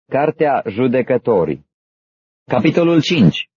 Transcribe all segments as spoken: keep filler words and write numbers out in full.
Cartea Judecătorii. Capitolul cinci.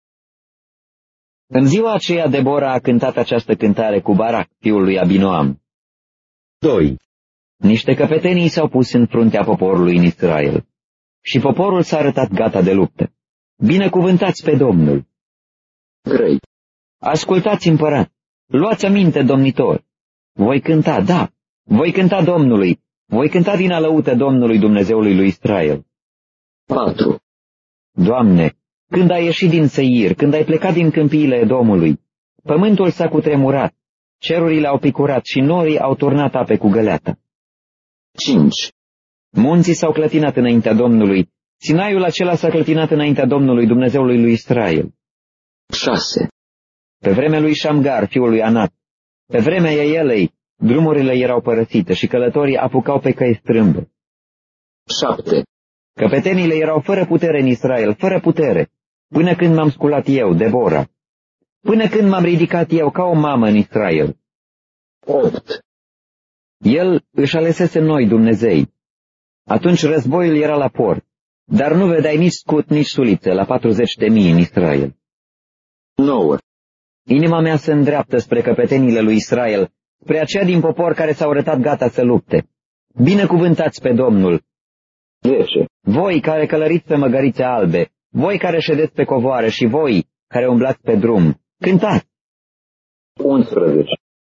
În ziua aceea Debora a cântat această cântare cu Barac, fiul lui Abinoam. doi. Niște căpetenii s-au pus în fruntea poporului în Israel și poporul s-a arătat gata de luptă. Binecuvântați pe Domnul. trei. Ascultați, împărat, luați aminte, domnitor. Voi cânta, da, voi cânta Domnului, voi cânta din alăută Domnului Dumnezeului lui Israel. patru. Doamne, când ai ieșit din Seir, când ai plecat din câmpiile Edomului, pământul s-a cutremurat, cerurile au picurat și norii au turnat ape cu găleata. cinci. Munții s-au clătinat înaintea Domnului, Sinaiul acela s-a clătinat înaintea Domnului Dumnezeului lui Israel. șase. Pe vremea lui Șamgar, fiul lui Anat, pe vremea Eielei, drumurile erau părăsite și călătorii apucau pe căi strâmbe. șapte. Căpetenile erau fără putere în Israel, fără putere, până când m-am sculat eu, Debora, până când m-am ridicat eu ca o mamă în Israel. opt. El își alesese noi Dumnezei. Atunci războiul era la port, dar nu vedeai nici scut, nici sulițe la patruzeci de mii în Israel. nouă. Inima mea se îndreaptă spre căpetenile lui Israel, spre aceia din popor care s-au arătat gata să lupte. Binecuvântați pe Domnul! zece. Voi care călăriți pe măgărițe albe, voi care ședeți pe covoare și voi care umblați pe drum, cântați! unsprezece.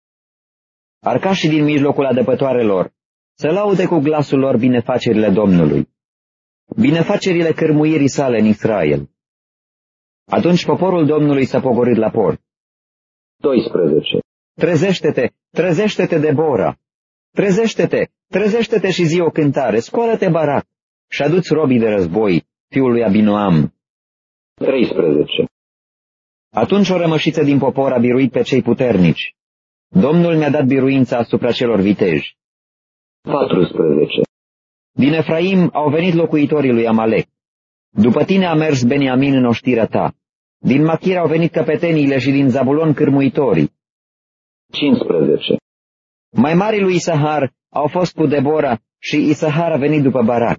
Arcașii din mijlocul adăpătoarelor, să laude cu glasul lor binefacerile Domnului, binefacerile cărmuirii sale în Israel. Atunci poporul Domnului s-a pogorât la port. doisprezece. Trezește-te, trezește-te, Debora! Trezește-te, trezește-te și zi o cântare, scoală-te, Barac, și adu-ți robii de război, fiul lui Abinoam. treisprezece. Atunci o rămășiță din popor a biruit pe cei puternici. Domnul mi-a dat biruința asupra celor viteji. patrusprezece. Din Efraim au venit locuitorii lui Amalek. După tine a mers Beniamin în oștirea ta. Din Machir au venit căpeteniile și din Zabulon cârmuitorii. cincisprezece. Mai marii lui Isahar au fost cu Debora și Isahar a venit după Barac.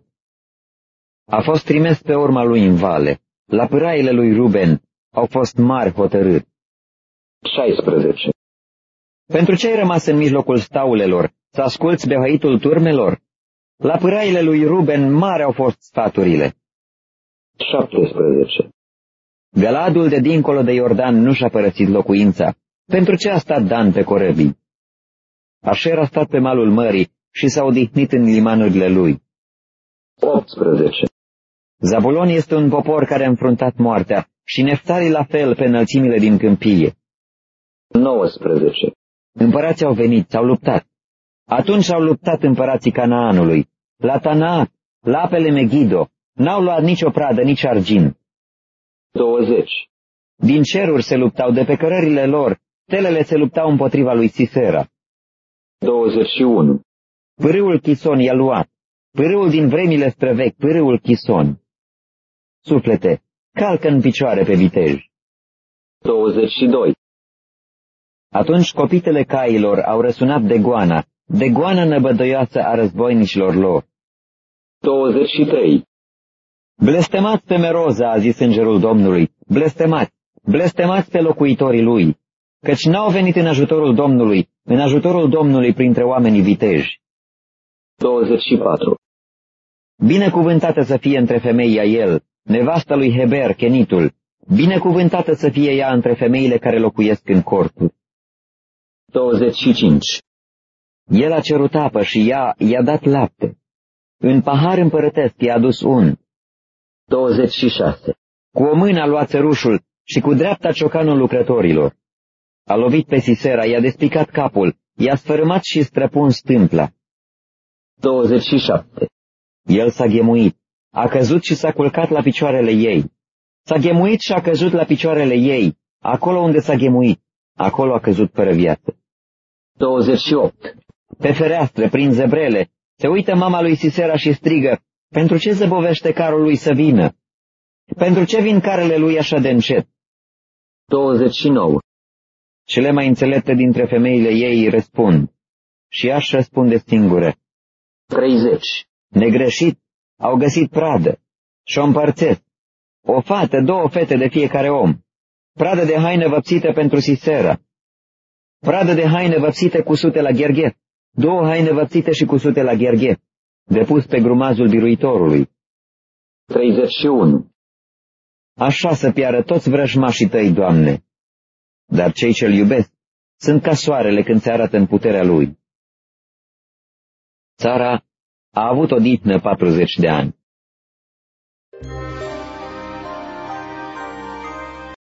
A fost trimis pe urma lui în vale. La pâraile lui Ruben au fost mari hotărâri. șaisprezece. Pentru ce ai rămas în mijlocul staulelor, să asculți behăitul turmelor? La pâraile lui Ruben mari au fost sfaturile. șaptesprezece. Găladul de dincolo de Iordan nu și-a părăsit locuința. Pentru ce a stat Dan pe corăbii? Așer a stat pe malul mării și s-a odihnit în limanurile lui. optsprezece. Zabulon este un popor care a înfruntat moartea și Neftali la fel pe înălțimile din câmpie. nouăsprezece. Împărații au venit, s-au luptat. Atunci au luptat împărații Canaanului. La Tanaa, la apele Megido, n-au luat nicio pradă, nici argint. douăzeci. Din ceruri se luptau, de pe cărările lor, stelele se luptau împotriva lui Sisera. douăzeci și unu. Pârâul Chison i-a luat, pârâul din vremile străvechi, pârâul Chison. Suflete, calcă în picioare pe viteji. douăzeci și doi. Atunci copitele cailor au răsunat de goana, de goana năbădăioasă a războinicilor lor. douăzeci și trei. Blestemați pe Meroza, a zis îngerul Domnului, blestemați, blestemați pe locuitorii lui, căci n-au venit în ajutorul Domnului, în ajutorul Domnului printre oamenii viteji. douăzeci și patru. Binecuvântată să fie între femei a el, nevasta lui Heber, Chenitul, binecuvântată să fie ea între femeile care locuiesc în corturi. douăzeci și cinci. El a cerut apă și ea i-a dat lapte. În pahar împărătesc i-a adus unt. douăzeci și șase. Cu o mână a luat țărușul și cu dreapta ciocanul lucrătorilor. A lovit pe Sisera, i-a despicat capul, i-a sfărâmat și străpuns stâmpla. douăzeci și șapte. El s-a ghemuit, a căzut și s-a culcat la picioarele ei. S-a ghemuit și a căzut la picioarele ei, acolo unde s-a ghemuit, acolo a căzut fără viață. douăzeci și opt. Pe fereastră, prin zebrele, se uită mama lui Sisera și strigă, pentru ce zăbovește carul lui să vină? Pentru ce vin carele lui așa de încet? douăzeci și nouă. Cele mai înțelepte dintre femeile ei îi răspund, și ea își răspunde singură, treizeci. negreșit, Au găsit pradă și o împărțesc. O fată, două fete de fiecare om. Pradă de haină văpsită pentru Sisera. Pradă de haină văpsită cusute la gherghet. Două haine văpsite și cusute la gherghet, depus pe grumazul biruitorului. treizeci și unu. Așa să piară toți vrăjmașii tăi, Doamne. Dar cei ce-L iubesc sunt ca soarele când se arată în puterea Lui. Țara a avut o dihnă patruzeci de ani.